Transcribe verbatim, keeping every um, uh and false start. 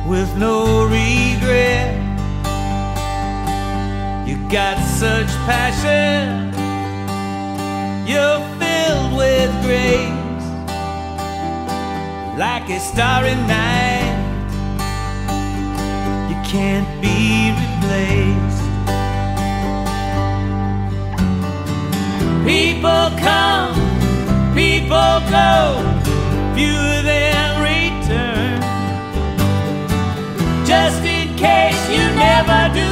with no regret. You got such passion, you're filled with grace, like a starry night. You can't be replaced. People come, people go, few of them return. Just in case you never do